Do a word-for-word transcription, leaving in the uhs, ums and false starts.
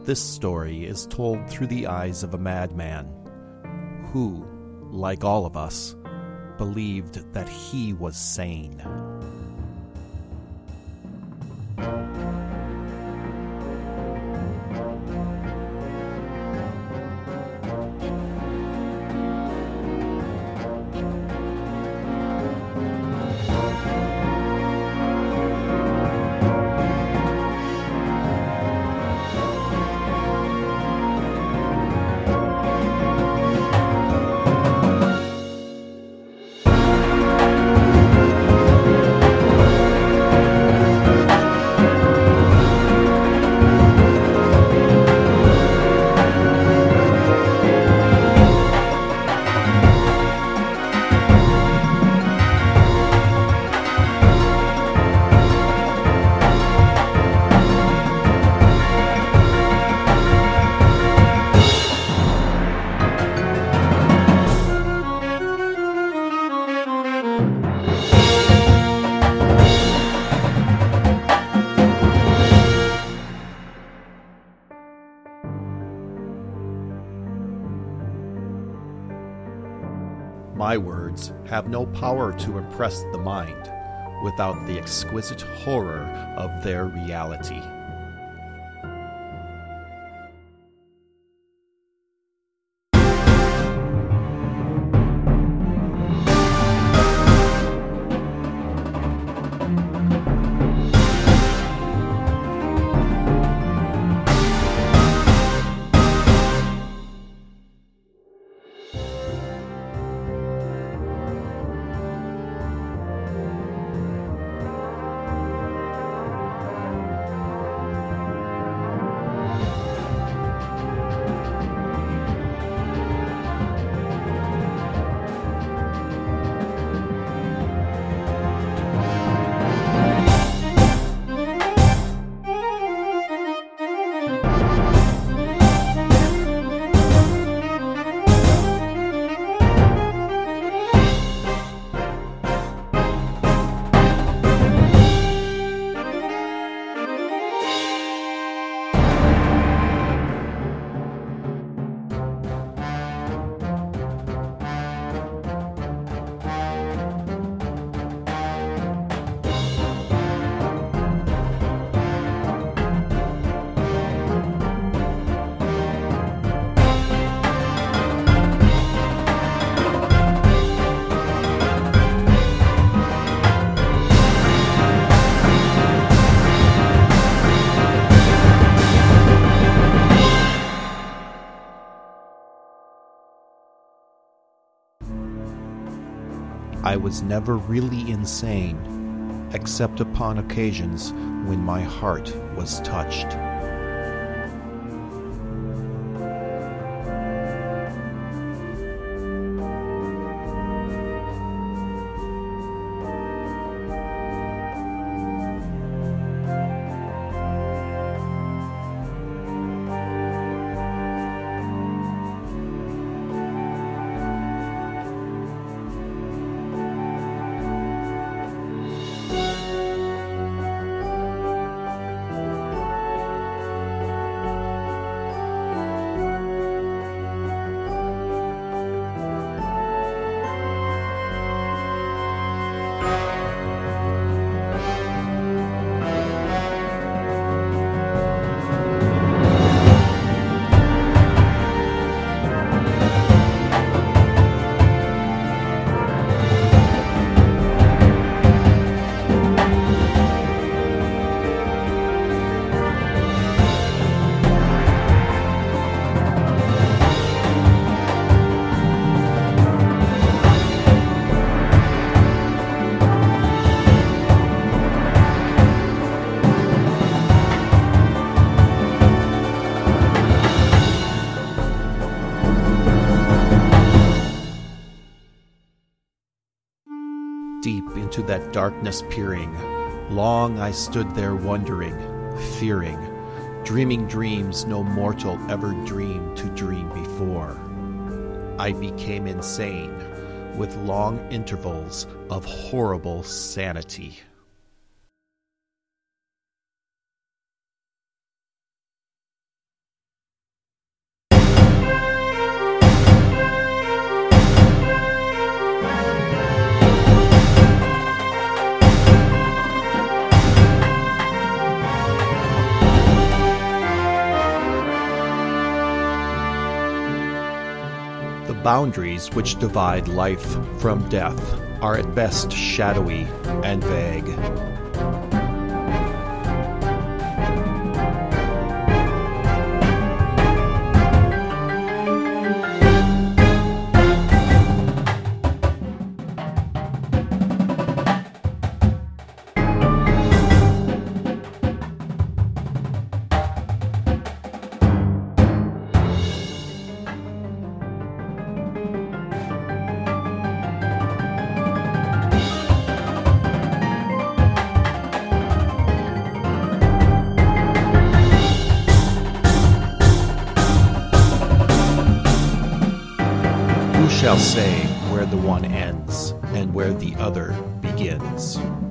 This story is told through the eyes of a madman who, like all of us, believed that he was sane. My words have no power to impress the mind without the exquisite horror of their reality. I was never really insane, except upon occasions when my heart was touched. Deep into that darkness peering, long I stood there wondering, fearing, dreaming dreams no mortal ever dreamed to dream before. I became insane, with long intervals of horrible sanity. boundaries which divide life from death are at best shadowy and vague. Who shall say where the one ends and where the other begins?